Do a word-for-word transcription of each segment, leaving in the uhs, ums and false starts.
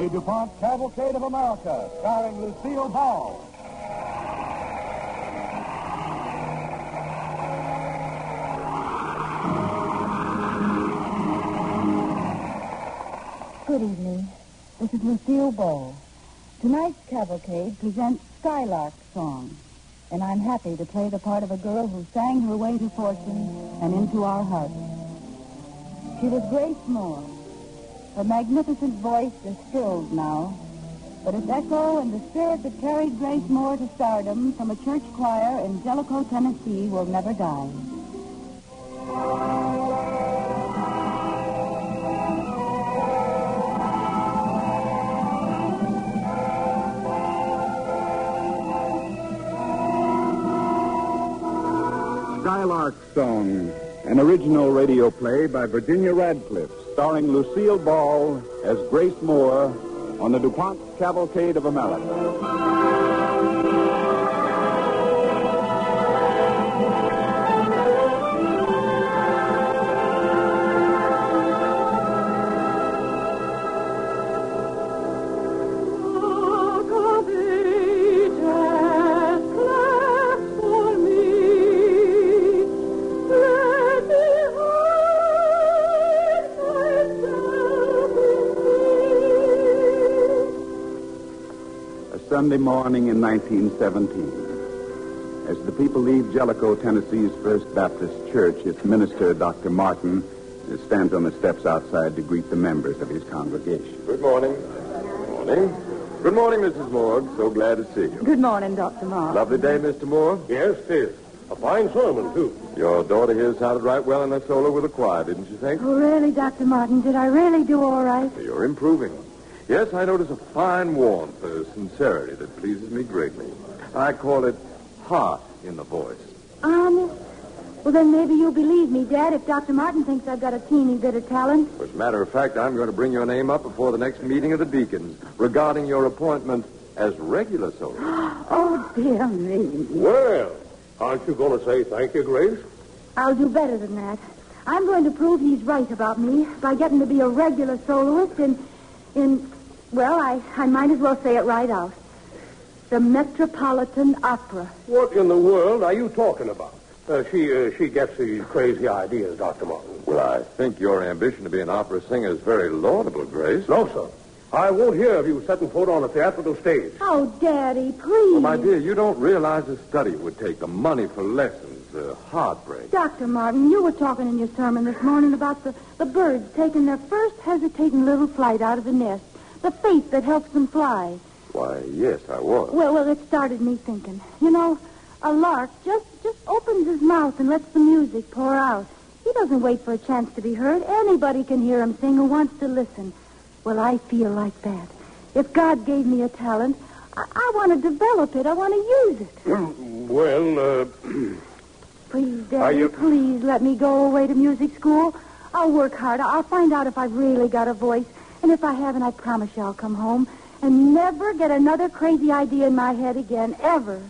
The DuPont Cavalcade of America, starring Lucille Ball. Good evening. This is Lucille Ball. Tonight's Cavalcade presents Skylark's Song, and I'm happy to play the part of a girl who sang her way to fortune and into our hearts. She was Grace Moore. Her magnificent voice is stilled now, but its echo and the spirit that carried Grace Moore to stardom from a church choir in Jellicoe, Tennessee will never die. Skylark's Song, an original radio play by Virginia Radcliffe, starring Lucille Ball as Grace Moore on the DuPont Cavalcade of America. Sunday morning in nineteen seventeen. As the people leave Jellicoe, Tennessee's First Baptist Church, its minister, Doctor Martin, stands on the steps outside to greet the members of his congregation. Good morning. Good morning. Good morning, Missus Morgan. So glad to see you. Good morning, Doctor Martin. Lovely day, Mister Moore. Yes, it is. A fine sermon, too. Your daughter here sounded right well in that solo with the choir, didn't you think? Oh, really, Doctor Martin? Did I really do all right? You're improving. Yes, I notice a fine warmth, a sincerity that pleases me greatly. I call it heart in the voice. Honest? Well, then maybe you'll believe me, Dad, if Doctor Martin thinks I've got a teeny bit of talent. As a matter of fact, I'm going to bring your name up before the next meeting of the deacons regarding your appointment as regular solo. Oh, dear me. Well, aren't you going to say thank you, Grace? I'll do better than that. I'm going to prove he's right about me by getting to be a regular soloist in... in... Well, I, I might as well say it right out. The Metropolitan Opera. What in the world are you talking about? Uh, she uh, she gets these crazy ideas, Doctor Martin. Well, I think your ambition to be an opera singer is very laudable, Grace. No, sir. I won't hear of you setting foot on a theatrical stage. Oh, Daddy, please. Well, my dear, you don't realize the study it would take, the money for lessons, the heartbreak. Doctor Martin, you were talking in your sermon this morning about the, the birds taking their first hesitating little flight out of the nest. The faith that helps them fly. Why, yes, I was. Well, well, it started me thinking. You know, a lark just, just opens his mouth and lets the music pour out. He doesn't wait for a chance to be heard. Anybody can hear him sing who wants to listen. Well, I feel like that. If God gave me a talent, I, I want to develop it. I want to use it. Well, uh... Please, Daddy, you... please let me go away to music school. I'll work hard. I'll find out if I've really got a voice. And if I haven't, I promise you I'll come home and never get another crazy idea in my head again, ever.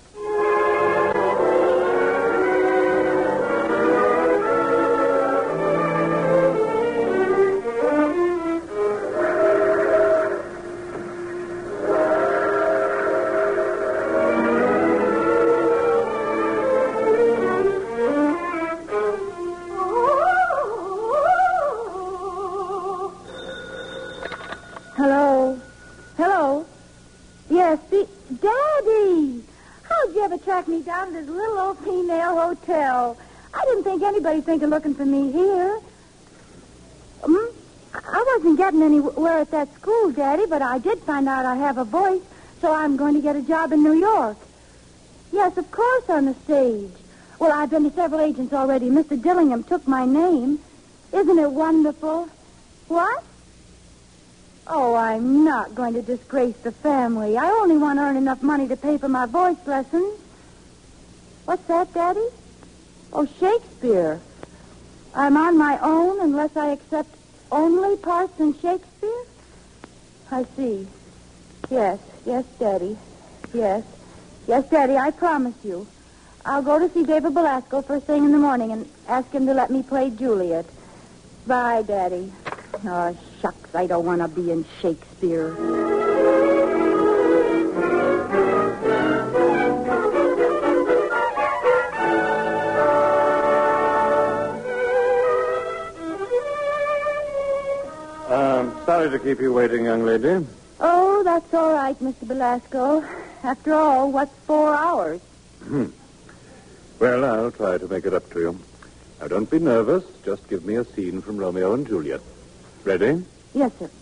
Hello? Hello? Yes, the... Daddy! How'd you ever track me down to this little old female hotel? I didn't think anybody'd think of looking for me here. Hmm? I wasn't getting anywhere at that school, Daddy, but I did find out I have a voice, so I'm going to get a job in New York. Yes, of course, on the stage. Well, I've been to several agents already. Mister Dillingham took my name. Isn't it wonderful? What? Oh, I'm not going to disgrace the family. I only want to earn enough money to pay for my voice lessons. What's that, Daddy? Oh, Shakespeare. I'm on my own unless I accept only parts in Shakespeare? I see. Yes, yes, Daddy. Yes. Yes, Daddy, I promise you. I'll go to see David Belasco first thing in the morning and ask him to let me play Juliet. Bye, Daddy. Oh, shucks, I don't want to be in Shakespeare. Um, sorry to keep you waiting, young lady. Oh, that's all right, Mister Belasco. After all, what's four hours? Hmm. Well, I'll try to make it up to you. Now, don't be nervous. Just give me a scene from Romeo and Juliet. Ready? Yes, sir.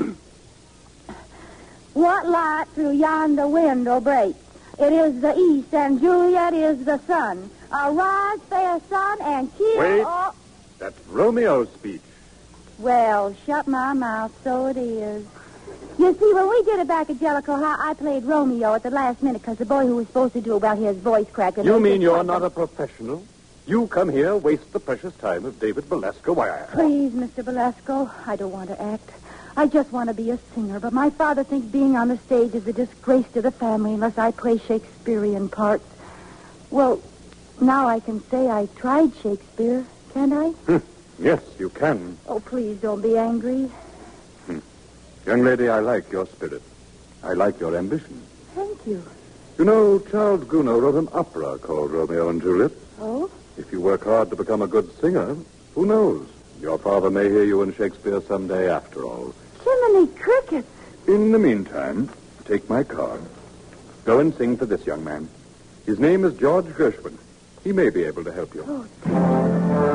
What light through yonder window breaks? It is the east, and Juliet is the sun. Arise, fair sun, and kill Wait. all... That's Romeo's speech. Well, shut my mouth, so it is. You see, when we did it back at Jellicoe High, I played Romeo at the last minute because the boy who was supposed to do it, well, his voice cracked. and You they mean just you're wanted not to- a professional? You come here, waste the precious time of David Belasco. Why, I... Please, Mister Belasco, I don't want to act. I just want to be a singer, but my father thinks being on the stage is a disgrace to the family unless I play Shakespearean parts. Well, now I can say I tried Shakespeare, can't I? Hmm. Yes, you can. Oh, please don't be angry. Young lady, I like your spirit. I like your ambition. Thank you. You know, Charles Gounod wrote an opera called Romeo and Juliet. Oh? If you work hard to become a good singer, who knows? Your father may hear you in Shakespeare someday after all. Jiminy crickets. In the meantime, take my card. Go and sing for this young man. His name is George Gershwin. He may be able to help you. Oh,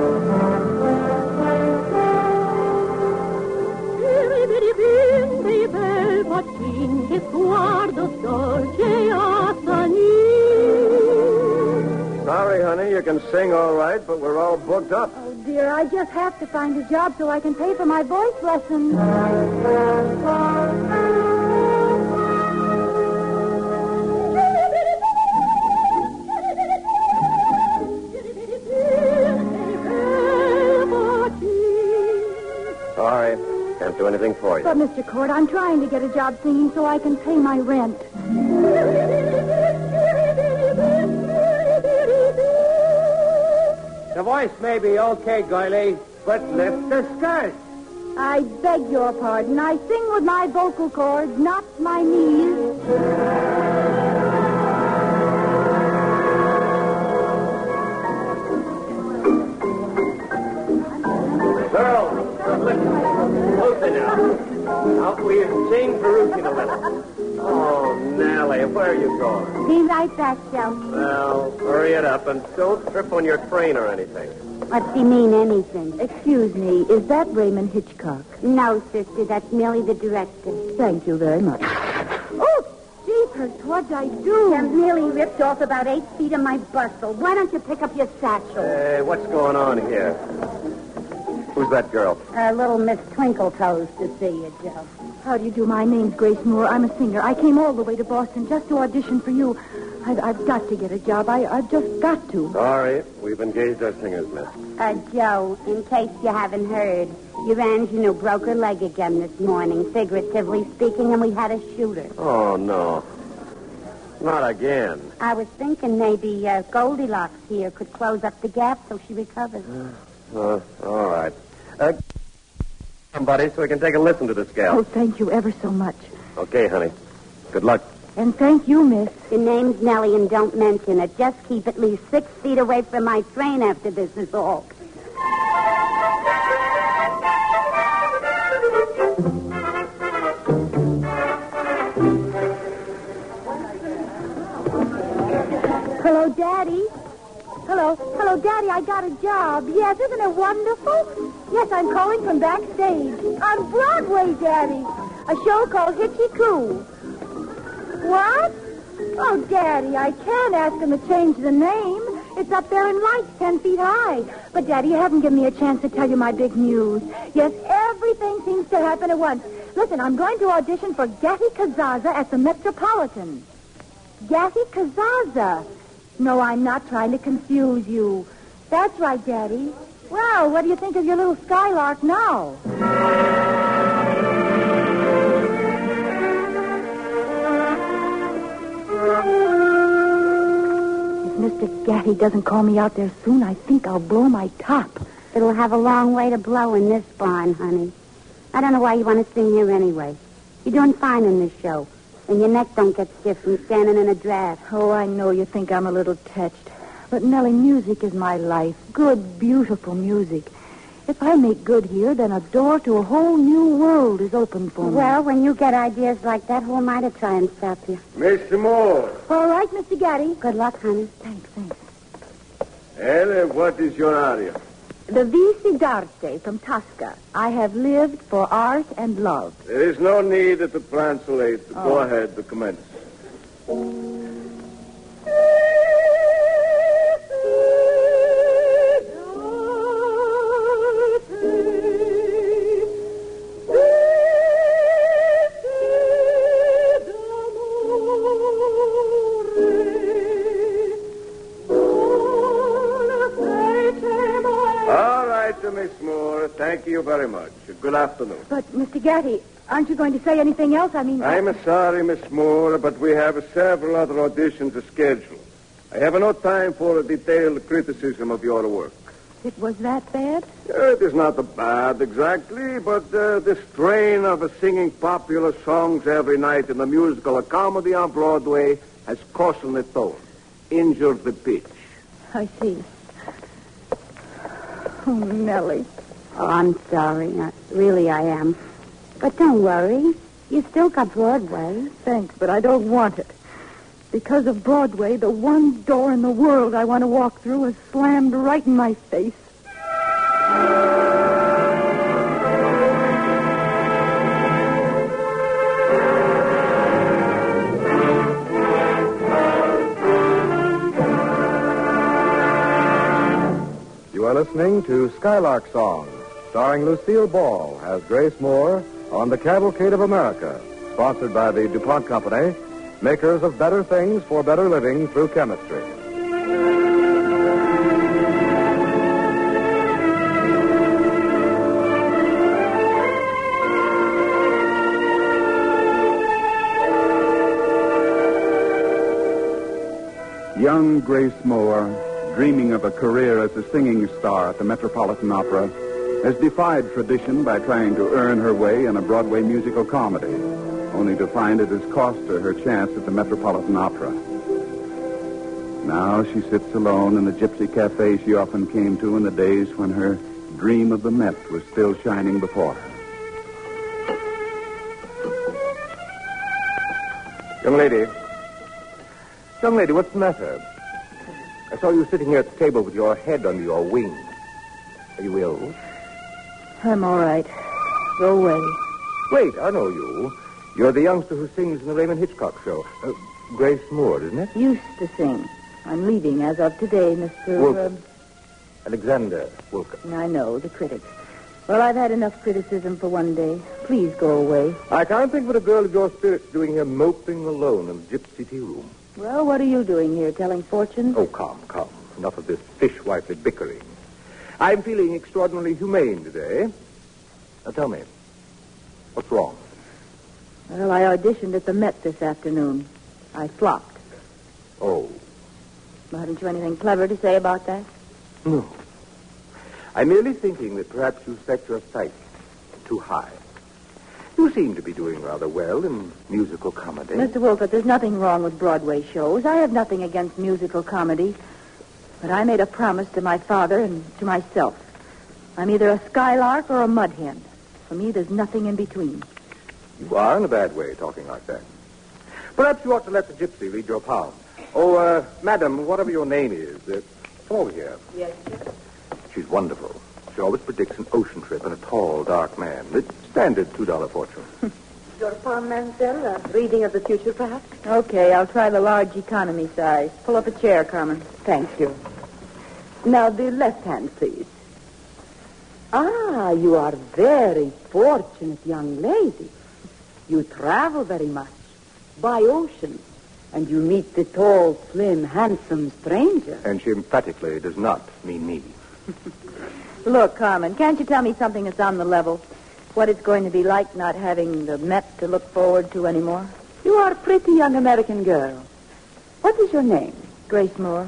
Sorry, honey, you can sing all right, but we're all booked up. oh, dear, I just have to find a job so I can pay for my voice lessons. Sorry, can't do anything for you. But, Mister Cord, I'm trying to get a job singing so I can pay my rent. The voice may be okay, Goily, but lift the skirt. I beg your pardon. I sing with my vocal cords, not my knees. Girls, listen. Closer now. Out we'll sing Perusian a little. Oh, Nellie, where are you going? Be right back, Joe. Well, hurry it up and don't trip on your train or anything. What's he mean, anything? Excuse me, is that Raymond Hitchcock? No, sister, that's merely the director. Thank you very much. Oh, jeepers, what'd I do? I'm nearly ripped off about eight feet of my bustle. Why don't you pick up your satchel? Hey, what's going on here? Who's that girl? Uh, little Miss Twinkletoes to see you, Joe. How do you do? My name's Grace Moore. I'm a singer. I came all the way to Boston just to audition for you. I've, I've got to get a job. I, I've just got to. Sorry, we've engaged our singers, miss. Uh, Joe, in case you haven't heard, your ingenue broke her leg again this morning, figuratively speaking, and we had to shoot her. Oh, no. Not again. I was thinking maybe uh, Goldilocks here could close up the gap so she recovers. Uh, all right. Uh, somebody, so we can take a listen to this gal. Oh, thank you ever so much. Okay, honey. Good luck. And thank you, miss. Your name's Nellie, and don't mention it. Just keep at least six feet away from my train after this is all. Hello, Daddy. Hello. Hello, Daddy, I got a job. Yes, isn't it wonderful? Yes, I'm calling from backstage. On Broadway, Daddy. A show called Hitchy Coo. What? Oh, Daddy, I can't ask them to change the name. It's up there in lights ten feet high. But, Daddy, you haven't given me a chance to tell you my big news. Yes, everything seems to happen at once. Listen, I'm going to audition for Gatty Kazaza at the Metropolitan. Gatty Kazaza. No, I'm not trying to confuse you. That's right, Daddy. Well, what do you think of your little skylark now? If Mister Gatty doesn't call me out there soon, I think I'll blow my top. It'll have a long way to blow in this barn, honey. I don't know why you want to sing here anyway. You're doing fine in this show. And your neck don't get stiff from standing in a draft. Oh, I know you think I'm a little touched. But, Nellie, music is my life. Good, beautiful music. If I make good here, then a door to a whole new world is open for me. Well, when you get ideas like that, who am I to try and stop you? Mister Moore. All right, Mister Gaddy. Good luck, honey. Thanks, thanks. Well, what is your aria? The Visi d'Arte from Tosca. I have lived for art and love. There is no need to translate. Oh. Go ahead, to commence. Miss Moore, thank you very much. Good afternoon. But, Mister Gaddy, aren't you going to say anything else? I mean... I'm sorry, Miss Moore, but we have several other auditions scheduled. I have no time for a detailed criticism of your work. It was that bad? Uh, it is not bad exactly, but uh, the strain of uh, singing popular songs every night in a musical or comedy on Broadway has coarsened the tone, injured the pitch. I see. Oh, Nellie. Oh, I'm sorry. Uh, really, I am. But don't worry. You still got Broadway. Thanks, but I don't want it. Because of Broadway, the one door in the world I want to walk through is slammed right in my face. You are listening to Skylark Song, starring Lucille Ball as Grace Moore on The Cavalcade of America, sponsored by the DuPont Company, makers of better things for better living through chemistry. Young Grace Moore, dreaming of a career as a singing star at the Metropolitan Opera, has defied tradition by trying to earn her way in a Broadway musical comedy, only to find it has cost her her chance at the Metropolitan Opera. Now she sits alone in the gypsy cafe she often came to in the days when her dream of the Met was still shining before her. Young lady. Young lady, what's the matter? I saw you sitting here at the table with your head under your wing. Are you ill? I'm all right. Go away. Wait, I know you. You're the youngster who sings in the Raymond Hitchcock show. Uh, Grace Moore, isn't it? Used to sing. I'm leaving as of today, Mister Wilkin. Uh, Alexander Wilkin. I know, the critics. Well, I've had enough criticism for one day. Please go away. I can't think what a girl of your spirit's doing here moping alone in the gypsy tea room. Well, what are you doing here, telling fortunes? Oh, come, come. Enough of this fishwifely bickering. I'm feeling extraordinarily humane today. Now, tell me, what's wrong? Well, I auditioned at the Met this afternoon. I flopped. Oh. Well, haven't you anything clever to say about that? No. I'm merely thinking that perhaps you set your sights too high. You seem to be doing rather well in musical comedy. Mister Wolcott, there's nothing wrong with Broadway shows. I have nothing against musical comedy. But I made a promise to my father and to myself. I'm either a skylark or a mud hen. For me, there's nothing in between. You are in a bad way talking like that. Perhaps you ought to let the gypsy read your palm. Oh, uh, madam, whatever your name is, uh, come over here. Yes, sir. She's wonderful. She always predicts an ocean trip and a tall, dark man. The standard two dollar fortune. Your palm, Mansell, a reading of the future, perhaps? Okay, I'll try the large economy size. Pull up a chair, Carmen. Thank you. Now, the left hand, please. Ah, you are very fortunate young lady. You travel very much, by ocean, and you meet the tall, slim, handsome stranger. And she emphatically does not mean me. Look, Carmen, can't you tell me something that's on the level? What it's going to be like not having the Met to look forward to anymore? You are a pretty young American girl. What is your name? Grace Moore.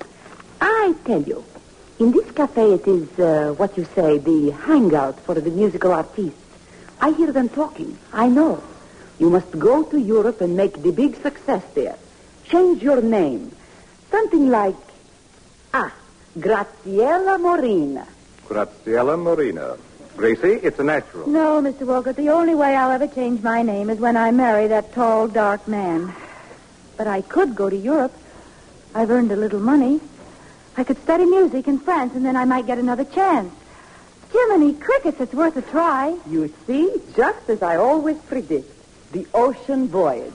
I tell you, in this cafe it is, uh, what you say, the hangout for the musical artists. I hear them talking. I know. You must go to Europe and make the big success there. Change your name. Something like, ah, Graziella Morina. Graziella Morina. Gracie, it's a natural. No, Mister Walcott, the only way I'll ever change my name is when I marry that tall, dark man. But I could go to Europe. I've earned a little money. I could study music in France, and then I might get another chance. Jiminy crickets, it's worth a try. You see, just as I always predict, the ocean voyage.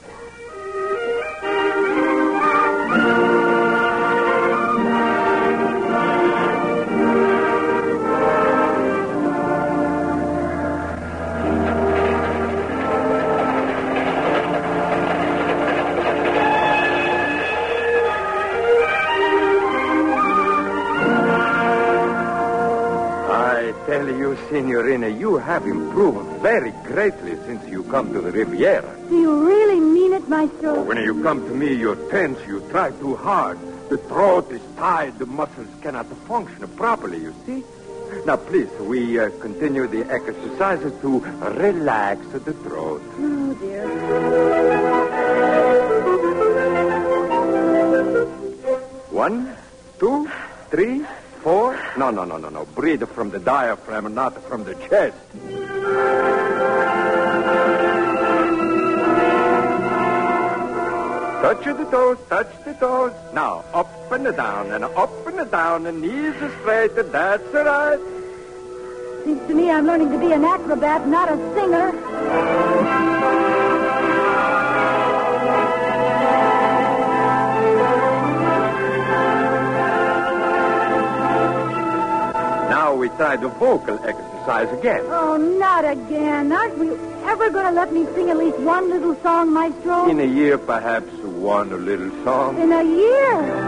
Signorina, you have improved very greatly since you come to the Riviera. Do you really mean it, Maestro? When you come to me, you're tense. You try too hard. The throat is tied. The muscles cannot function properly, you see? Now, please, we uh, continue the exercises to relax the throat. Oh, dear. One, two, three, four. No, no, no, no, no. Breathe from the diaphragm, not from the chest. Touch the toes, touch the toes. Now, up and down, and up and down, and knees straight. That's right. Seems to me I'm learning to be an acrobat, not a singer. Now we try the vocal exercise again. Oh, not again. Aren't you ever going to let me sing at least one little song, Maestro? In a year, perhaps one little song. In a year?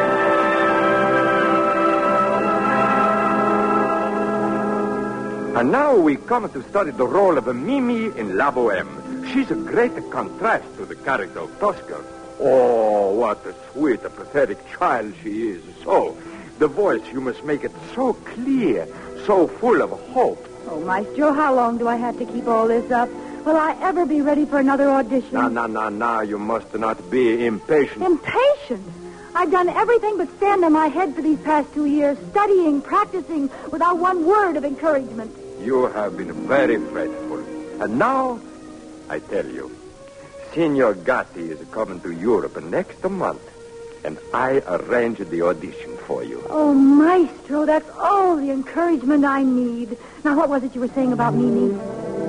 And now we come to study the role of Mimi in La Boheme. She's a great contrast to the character of Tosca. Oh, what a sweet, a pathetic child she is. So, the voice, you must make it so clear, so full of hope. Oh, Maestro, how long do I have to keep all this up? Will I ever be ready for another audition? No, no, no, no, you must not be impatient. Impatient? I've done everything but stand on my head for these past two years, studying, practicing, without one word of encouragement. You have been very faithful. And now, I tell you, Signor Gatti is coming to Europe next month, and I arranged the audition for you. Oh, Maestro, that's all the encouragement I need. Now, what was it you were saying about Mimi?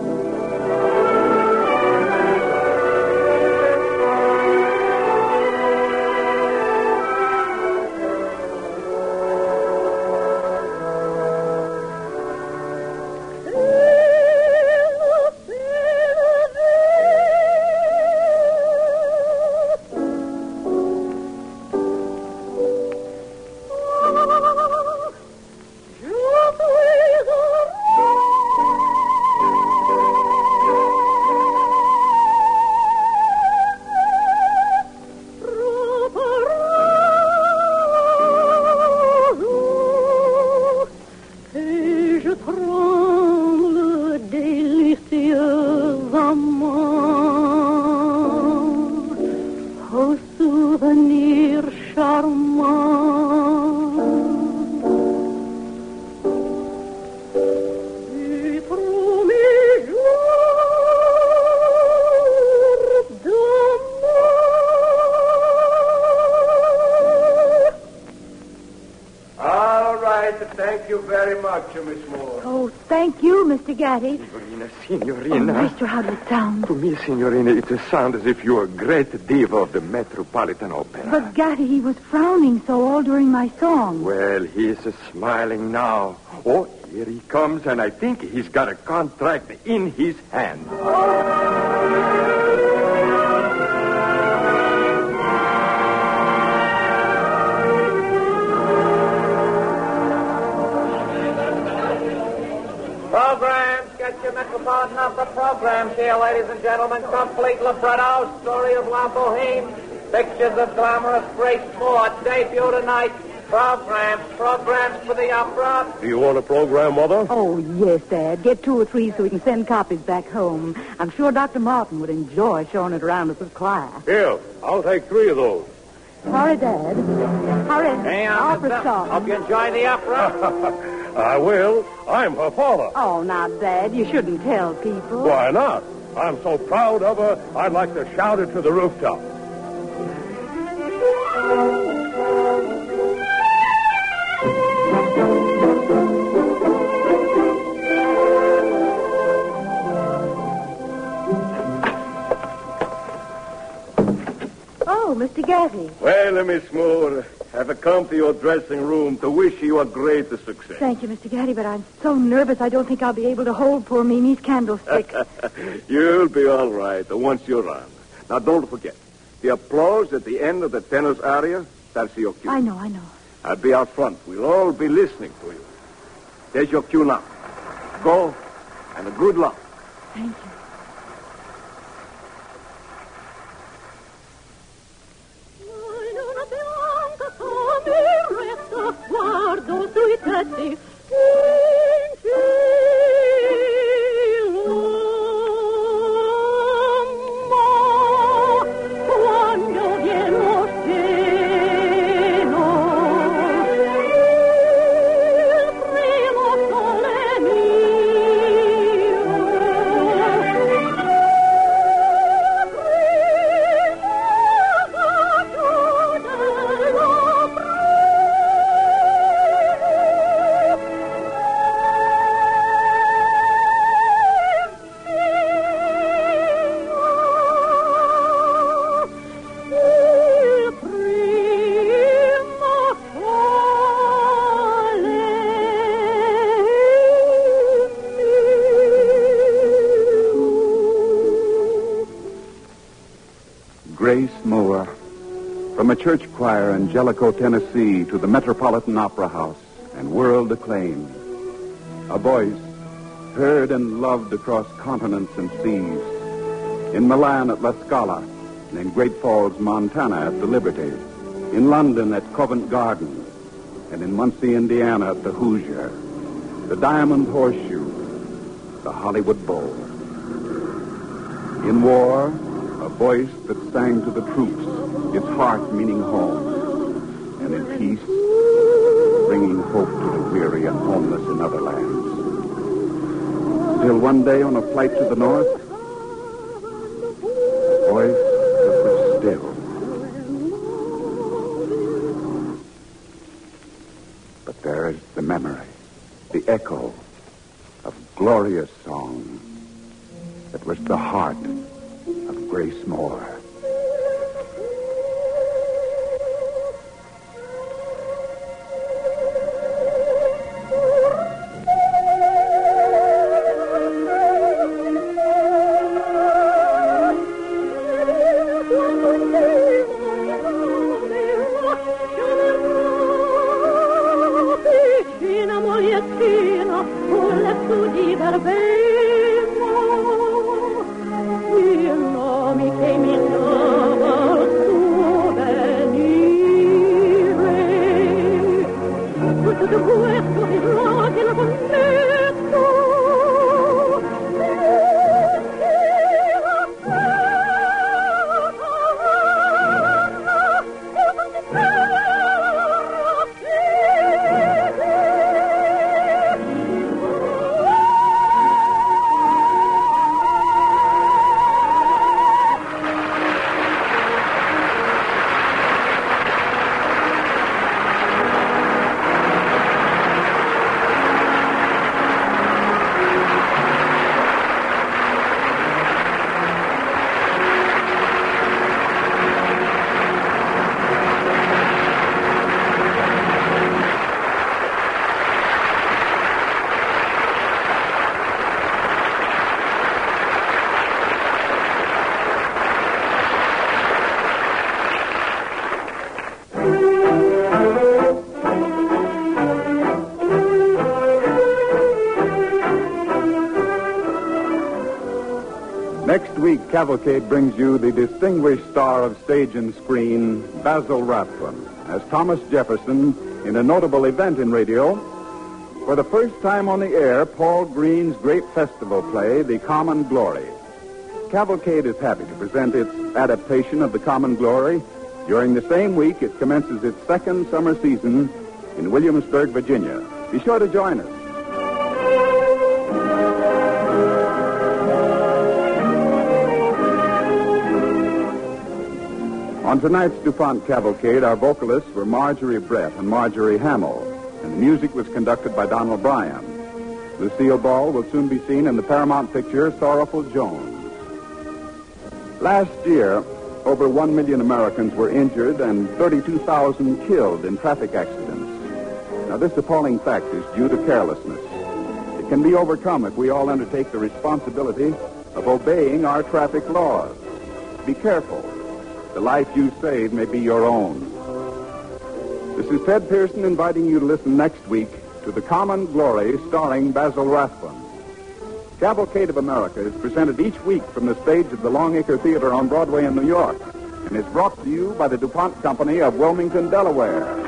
Thank you very much, Miss Moore. Oh, thank you, Mister Gatti. Signorina, Signorina. Oh, Maestro, how did it sound? To me, Signorina, it sounds as if you're a great diva of the Metropolitan Opera. But Gatti, he was frowning so all during my song. Well, he's smiling now. Oh, here he comes, and I think he's got a contract in his hand. Programs, get your Metropolitan Opera programs here, ladies and gentlemen. Complete libretto, story of La Boheme, pictures of glamorous Grace Moore. Debut tonight, Programs, programs for the opera. Do you want a program, Mother? Oh, yes, Dad. Get two or three so we can send copies back home. I'm sure Doctor Martin would enjoy showing it around with his class. Here, I'll take three of those. Hurry, Dad. Hurry. Hey, Opera officer. starting. Hope you enjoy the opera. I will. I'm her father. Oh, now, Dad, you shouldn't tell people. Why not? I'm so proud of her, I'd like to shout it to the rooftop. Oh, Mister Getty. Well, Miss Moore, I've come to your dressing room to wish you a great success. Thank you, Mister Getty, but I'm so nervous I don't think I'll be able to hold poor Mimi's candlestick. You'll be all right once you're on. Now, don't forget, the applause at the end of the tenor's aria, that's your cue. I know, I know. I'll be out front. We'll all be listening to you. There's your cue now. Go, and a good luck. Thank you. Guardo sui tetti in cielo, ma quando viene lo sceno, il primo sole mio, il primo bacio della Grace Moore, from a church choir in Jellicoe, Tennessee, to the Metropolitan Opera House and world acclaim. A voice heard and loved across continents and seas. In Milan at La Scala, and in Great Falls, Montana at the Liberty. In London at Covent Garden, and in Muncie, Indiana at the Hoosier. The Diamond Horseshoe, the Hollywood Bowl. In war, a voice that sang to the troops, its heart meaning home, and in peace, bringing hope to the weary and homeless in other lands. Till one day on a flight to the north, a voice that was still. But there is the memory, the echo of glorious song that was the heart of Grace Moore. Piccina mogliettina, un letto di verbena, il nome che mi dava il suo venire. Tutto questo mi fa che lo connesso, Next week, Cavalcade brings you the distinguished star of stage and screen, Basil Rathbone. as Thomas Jefferson in a notable event in radio. For the first time on the air, Paul Green's great festival play, The Common Glory. Cavalcade is happy to present its adaptation of The Common Glory. During the same week, it commences its second summer season in Williamsburg, Virginia. Be sure to join us. On tonight's DuPont Cavalcade, our vocalists were Marjorie Brett and Marjorie Hamill, and the music was conducted by Donald Bryan. Lucille Ball will soon be seen in the Paramount picture Sorrowful Jones. Last year, over one million Americans were injured and thirty-two thousand killed in traffic accidents. Now, this appalling fact is due to carelessness. It can be overcome if we all undertake the responsibility of obeying our traffic laws. Be careful. The life you save may be your own. This is Ted Pearson inviting you to listen next week to The Common Glory starring Basil Rathbun. Cavalcade of America is presented each week from the stage of the Longacre Theater on Broadway in New York and is brought to you by the DuPont Company of Wilmington, Delaware.